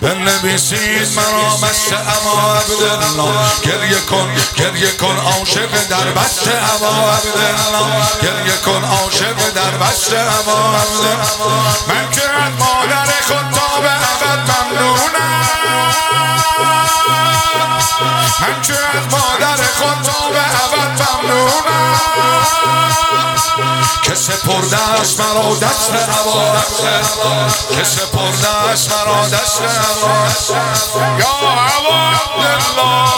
بنویسید مرا مست اما عبدالله، گریه کن عاشق در بست اما عبدالله، گریه کن عاشق در بست اما عبدالله. من که از مادر خود تا به ابد ممنونم، من که از مادر خود تا به ابد ممنونم، که سپرده است مرا دست ابا، که سپرده است مرا دست ابا، یا ابا عبدالله.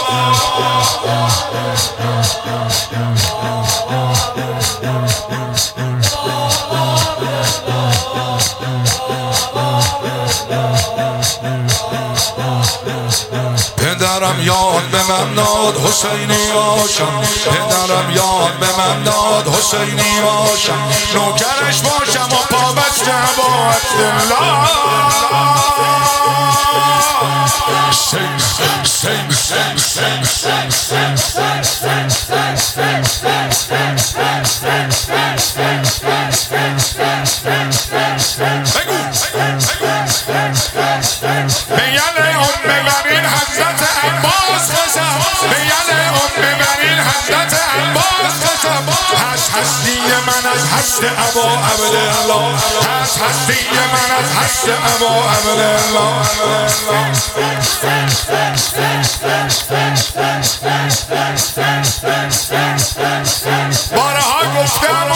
پدرم یاد به من داد حسینی باشم، پدرم یاد به من داد حسینی باشم، نوکرش باشم و پابست ابا عبدالله. هستی من از هست ابا عبدالله، هستی من از هست ابا عبدالله. بارها گفتم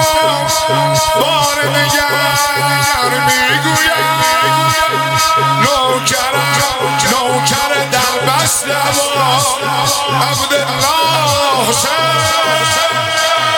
بار دیگر میگویم، نوکر در بست ابا عبدالله حسین.